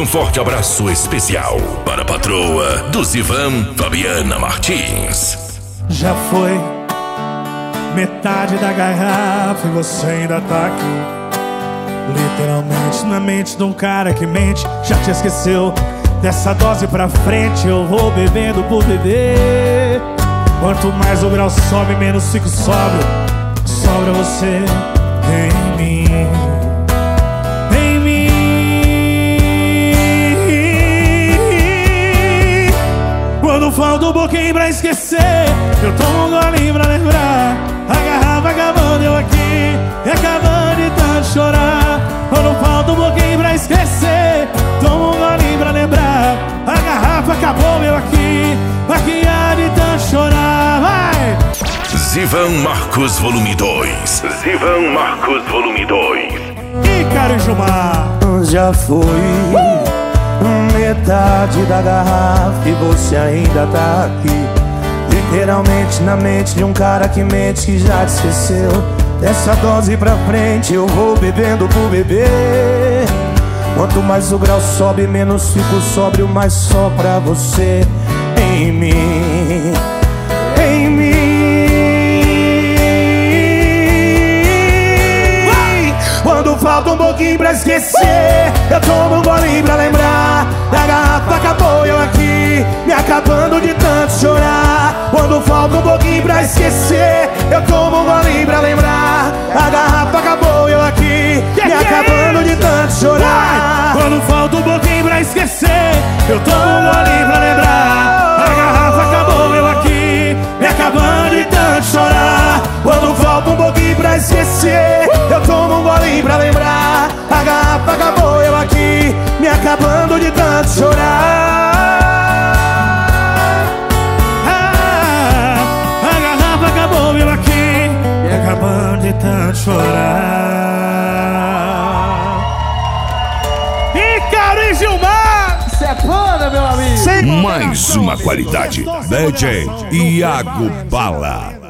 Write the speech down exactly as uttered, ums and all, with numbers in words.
Um forte abraço especial para a patroa do Zivan, Fabiana Martins. Já foi metade da garrafa e você ainda tá aqui. Literalmente na mente de um cara que mente. Já te esqueceu. Dessa dose pra frente eu vou bebendo por beber. Quanto mais o grau sobe, menos fico sóbrio. Sobra você em mim, em mim. Quando falta um pouquinho pra esquecer, eu tomo um golinho pra lembrar. A garrafa acabando, eu aqui, e acabando de tanto chorar. Quando falta um pouquinho pra esquecer, tomo um golinho pra lembrar. A garrafa acabou, eu aqui, aqui há de tanto chorar. Vai! Zivan Marcos Volume dois. Zivan Marcos Volume dois. Ícaro e Gilmar. Já foi uh! metade da garrafa e você ainda tá aqui. Literalmente na mente de um cara que mente, que já te esqueceu. Dessa dose pra frente eu vou bebendo por beber. Quanto mais o grau sobe, menos fico sóbrio, mais só pra você em mim, em mim. Quando falta um pouquinho pra esquecer, eu tomo um golinho pra lembrar. A garrafa acabou, eu aqui, me acabando de tanto chorar. Quando falta um pouquinho pra esquecer, eu tomo um golinho pra lembrar. A garrafa acabou, eu aqui, me acabando de tanto chorar. Quando falta um pouquinho pra esquecer, eu tomo um golinho pra lembrar. A garrafa acabou, eu aqui, me acabando de tanto chorar. Quando falta um pouquinho pra esquecer, eu tomo um golinho pra lembrar. A garrafa acabou, eu aqui, me acabando de tanto chorar. Ah, a garrafa acabou, eu aqui, me acabando de tanto chorar. Ícaro e Gilmar. Isso é foda, meu amigo. Mais uma qualidade. D J Iago Bala.